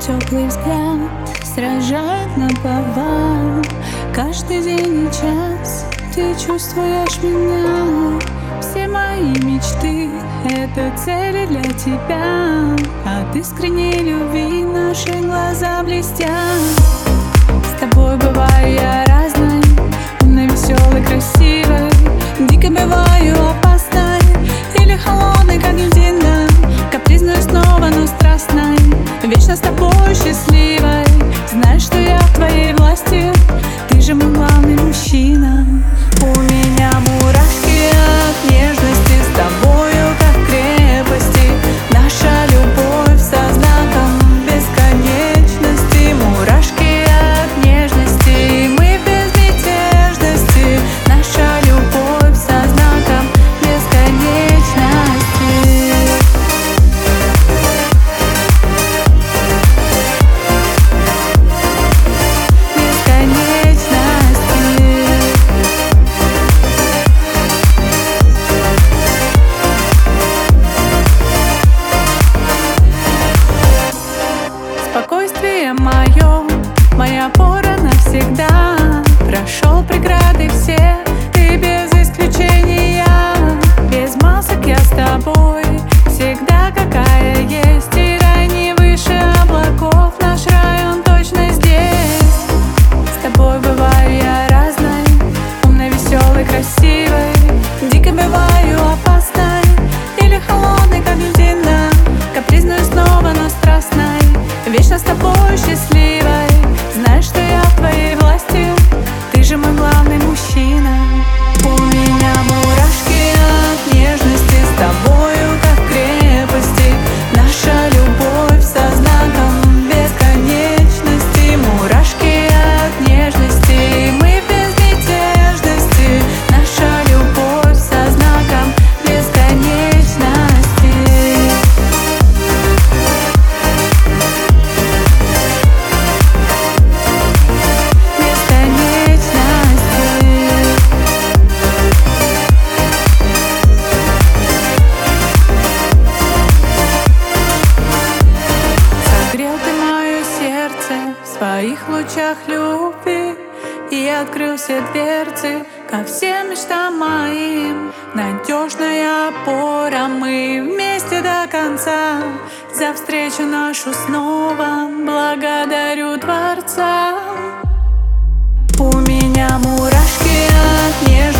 теплый взгляд сражает наповал. Каждый день и час ты чувствуешь меня. Все мои мечты — это цели для тебя. От искренней любви наши глаза блестят. С тобой бываю я разной, умной, веселой, красивой. Дико бываю опасной или холодной, как льдина. Капризной снова, но страстной, вечно с тобой счастливой. Знаешь, что я в твоей власти, ты же мой главный мужчина. У меня мурашки от нежности, с тобою как крепости. Наша любовь со знаком бесконечности. Мурашки от нежности, мы в безмятежности. Наша любовь со знаком бесконечности. Спокойствие мое, моя опора навсегда. Прошел преграды все, ты без исключения. Без масок я с тобой, всегда какая есть. И рай не выше облаков, наш район точно здесь. С тобой бываю я разной, умной, веселой, красивой. Дико бываю опасной или холодной, как льдина. Капризной снова, но страстной, вечно с тобой счастливой. Знаешь, что я в твоей власти, ты же мой главный мужчина. У меня мурашки от нежности, с тобою как крепости. Наша любовь со знаком бесконечности. Мурашки от нежности, мы в безмятежности. Наша любовь со знаком бесконечности. В своих лучах любви и открыл все дверцы ко всем мечтам моим. Надежная опора, мы вместе до конца. За встречу нашу снова благодарю Творца. У меня мурашки от нежности.